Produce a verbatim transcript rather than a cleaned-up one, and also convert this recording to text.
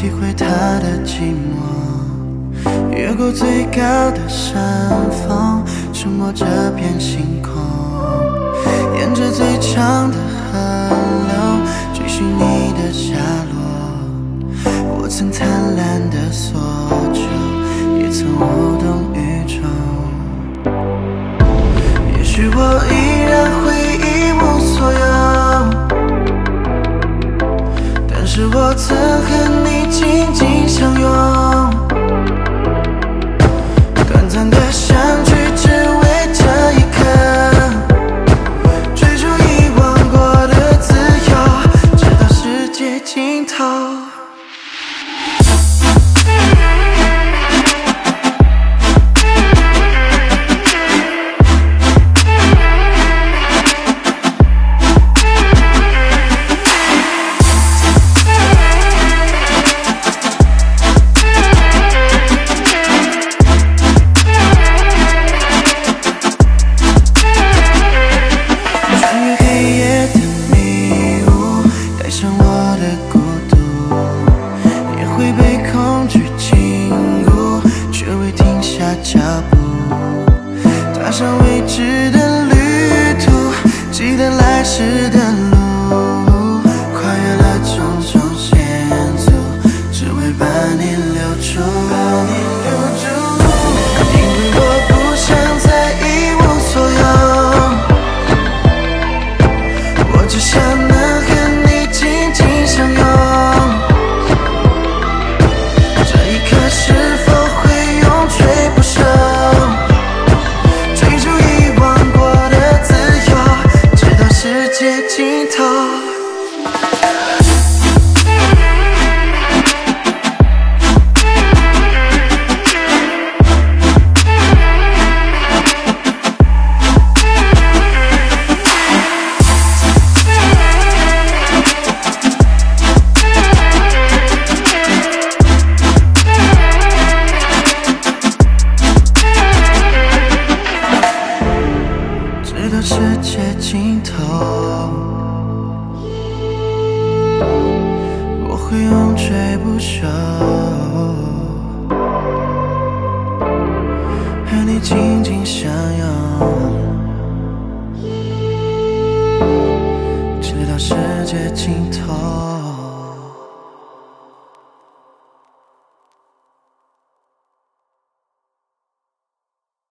体会它的寂寞，越过最高的山峰，触摸这片星空，沿着最长的河流，追寻你的下落。我曾贪婪的索求，也曾无动于衷。也许我依然会一无所有，但是我曾和你紧紧相拥。短暂的相聚，只为这一刻，追逐遗忘过的自由，直到世界尽头。脚步，踏上未知的旅途，记得来时的路，跨越了种种险阻，只为把你留住。因为我不想再一无所有，我只想能和你紧紧相拥。这一刻是否会永垂不朽？尽头。直到世界尽头，我会永垂不朽，和你紧紧相拥，直到世界尽头。